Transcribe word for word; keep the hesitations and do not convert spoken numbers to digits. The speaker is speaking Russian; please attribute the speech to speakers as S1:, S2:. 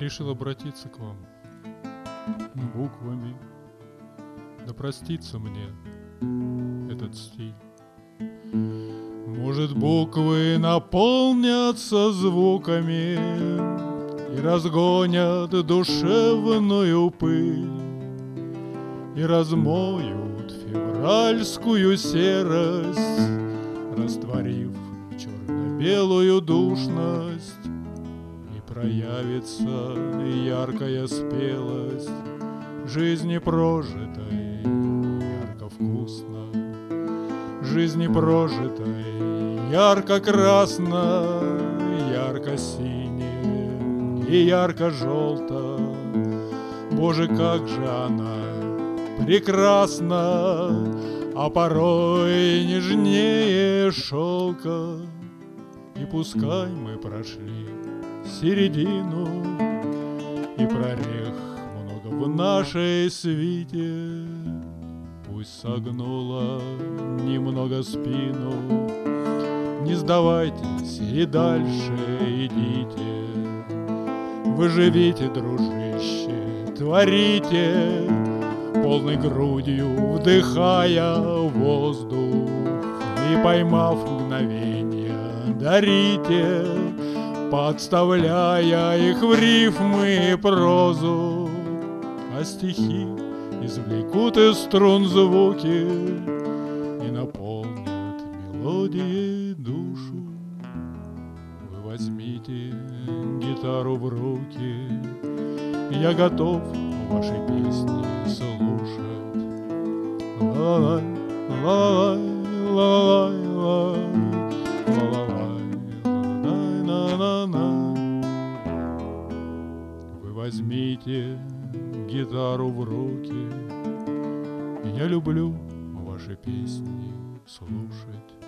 S1: решил обратиться к вам буквами. Да простится мне этот стиль. Может, буквы наполнятся звуками и разгонят душевную пыль, и размоют февральскую серость, растворив черно-белую душность, и проявится яркая спелость жизни прожитой ярко-вкусно, жизни прожитой ярко-красно, ярко-сине и ярко-желто. Боже, как же она прекрасна, а порой нежнее шелка. И пускай мы прошли середину, и прорех много в нашей свите, пусть согнула немного спину, не сдавайтесь и дальше идите. Вы живите, дружище, творите, полной грудью вдыхая воздух, и, поймав мгновенья, дарите, подставляя их в рифмы и прозу, а стихи извлекут из струн звуки и наполнят мелодией душу. Вы возьмите гитару в руки, я готов ваши песни слушать. Ла-ла-лай, ла-ла-лай, ла-ла-лай, ла-ла-лай, на-на-на. Вы возьмите гитару в руки, я люблю ваши песни слушать.